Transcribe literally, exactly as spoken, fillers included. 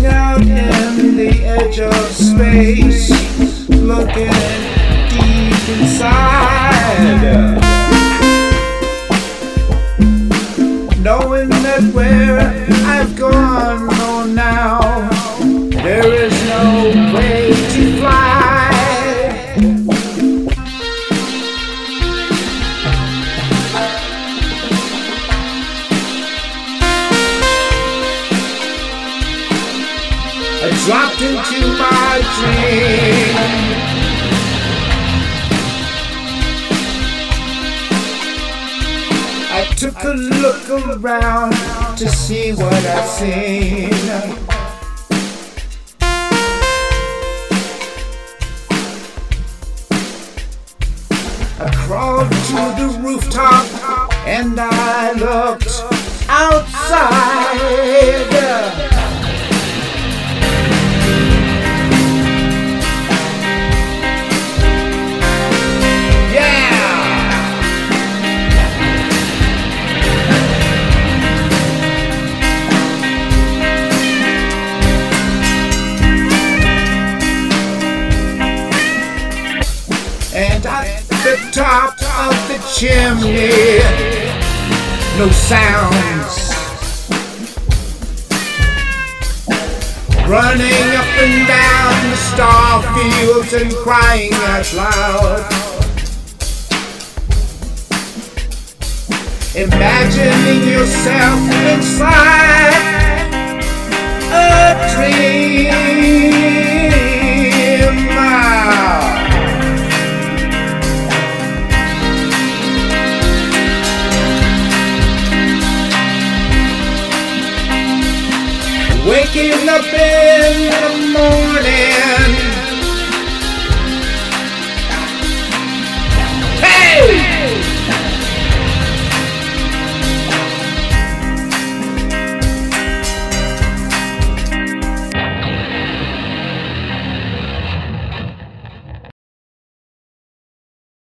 out in the edge of space, looking deep inside, knowing that where I've gone on now, there is no way to fly. I dropped into my dream. I took a look around to see what I've seen. I crawled to the rooftop and I looked outside. And at the top of the chimney, no sounds, running up and down the star fields and crying out loud, imagining yourself inside a dream. Waking up in the morning, hey!